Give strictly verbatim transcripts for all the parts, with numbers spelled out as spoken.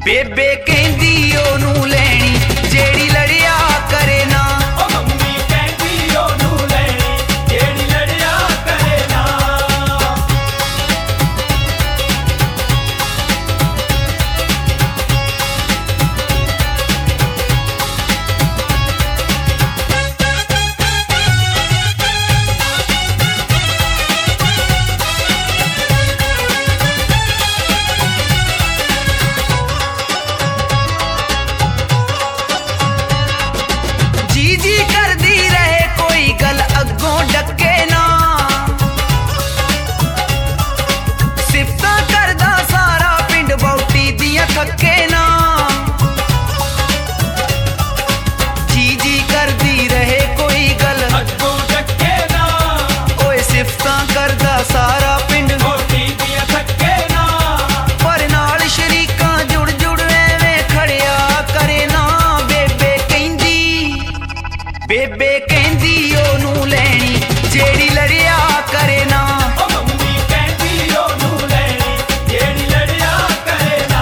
बेबे कहंदी ओनू लैनी जेड़ी लड़िया करे ना। ओ मम्मी कहंदी ओनू लैनी जेड़ी लड़िया करे ना। सारा पिंड थके ना पर नाल शरीकां जुड़ जुड़ एवें खड़िया करे ना। बेबे कहंदी बेबे कहंदी ओनू लैनी जेड़ी लड़िया करे ना। ओ मम्मी कहंदी ओनू लैनी जेड़ी लड़िया करे ना।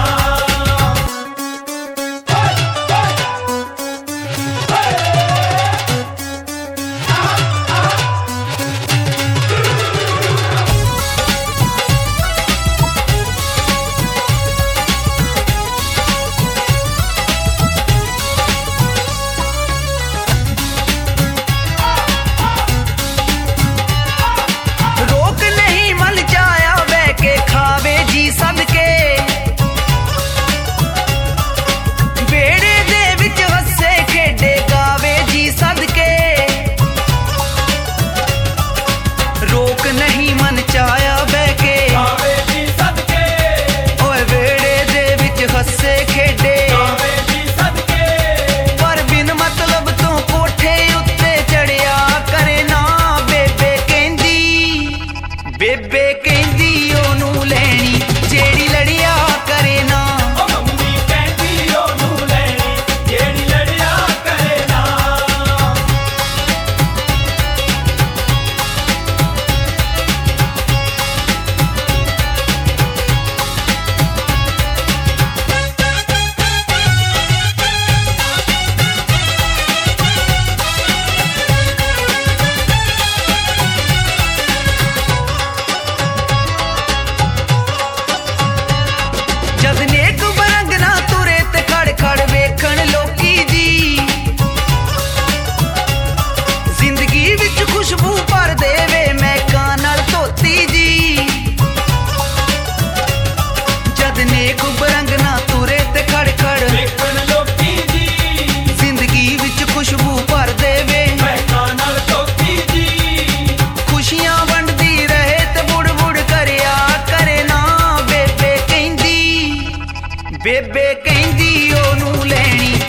बेबे कहंदी ओनू लैनी जेड़ी लड़िया करे ना। ओ मम्मी कहंदी ओनू लैनी जेड़ी लड़िया करे ना। जद नेक बरंग ना तुरे ते खड़ खड़ वेखण लोकी जी जिंदगी विच खुशबू भर देवे महकां नाल धोती जी। जद नेक बरंग ना तुरे ते खड़ खड़ वेखण लोकी जी जिंदगी विच खुशबू भर देवे महकां नाल धोती जी। खुशियां वंडदी रहे ते बुड़ बुड़ करिया करे ना। बेबे कहंदी बेबे कहंदी ओनू लैनी